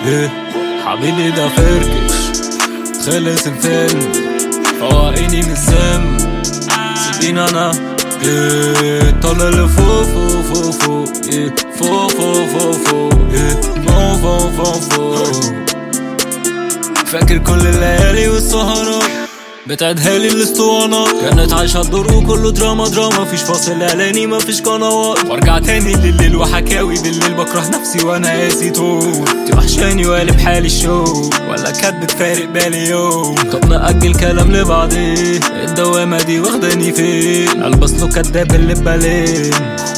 إيه حبيبي ده فركش، خلص الفيلم فوقيني من السم، سيبيني انا إيه طالع لفوق فوق فوق فوق إيه فوق فوق فوق فوق إيه فوق فوق فوق فوق. فاكر كل الليالي والسهرات بتعدها لي الاسطوانات، كانت عايشة الدور وكله دراما دراما، مفيش فاصل اعلاني مفيش قنوات، وارجع تاني لليل وحكاوي بالليل، بكره نفسي وانا قاسي طول، انتي وحشاني وقالب حالي الشوق، ولا كانت بتفارق بالي يوم، طب نأجل كلام لبعدين، الدوامة دي واخداني فين، البس له كداب اللي ببالين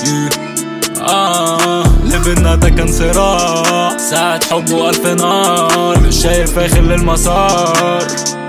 اللي بينا ده كان صراع، ساعة حب وألف نار، مش شايف آخر للمسار.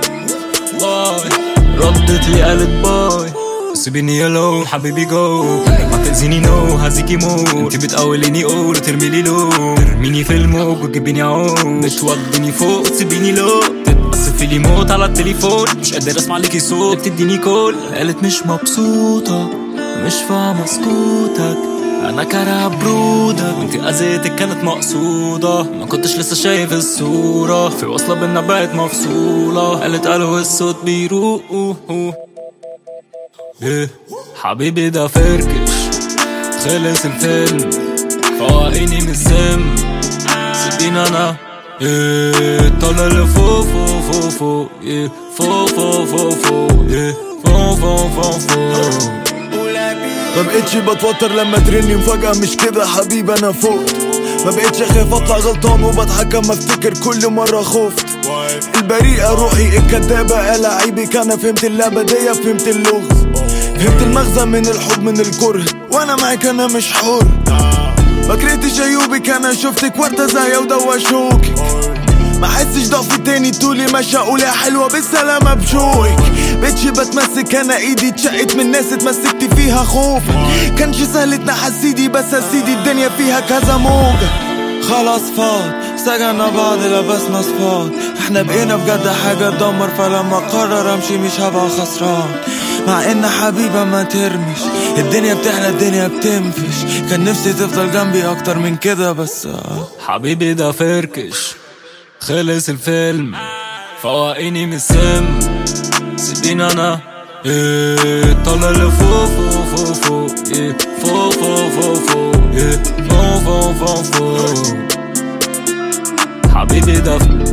ردت لي قالت باي، سيبيني يلو حبيبي جو، ما تأذيني نو هزيكي مو، انتي بتقوليني قول وترميلي لو، ترميني في الموج وتجيبيني عوم، بتوديني فوق وتسيبيني لو، تتقصفي لي موت على التليفون، مش قادر اسمع ليكي صوت بتديني كول، قالت مش مبسوطة مش فاهمة سكوتك، انا كاره برودك، انتي اذيتك كانت مقصودة، ما كنتش لسه شايف الصورة، في وصلة بينا بقت مفصولة، قالت قالوا الصوت بيروق إيه حبيبي ده فركش، خلص الفيلم فوقيني من السم، سيبيني انا إيه طالع لفوق فوق فوق فوق إيه فوق فوق فوق فوق إيه فوق فوق فوق فوق. ما بقتش بتوتر لما ترني مفاجأة، مش كده حبيبي انا فوت، ما بقتش اخاف اطلع غلطان وبتحكم، افتكر كل مرة خفت، البريئة روحي الكدابة ألاعيبك، انا فهمت اللعبة دي فهمت اللغز، فهمت المغزى من الحب من الكره، وانا معاك انا مش حر، ما كرهتش عيوبك انا شفتك وردة زاهية ودوشوك، ما حسش ضعف تاني طولي ماشي اقول يا حلوة بالسلامة بشوقك، بقتش بتمسك انا ايدي اتشقت من ناس اتمسكت فيها خوفك، كانش سهل اتنحس ايدي بس يا سيدي الدنيا فيها كذا موجة، خلاص فاض سجنا بعض لبسنا صفاد، احنا بقينا بجد حاجة تدمر، فلما قرر امشي مش هبقى خسران، مع ان حبيبة ما ترمش، الدنيا بتحلى الدنيا بتنفش، كان نفسي تفضل جنبي اكتر من كده بس حبيبي ده فركش، خلص الفيلم فوقيني من السم، سيبيني انا إيه طالع لفوق فوق فوق فوق إيه فوق فوق فوق فوق إيه فوق فوق فوق فوق. حبيبي ده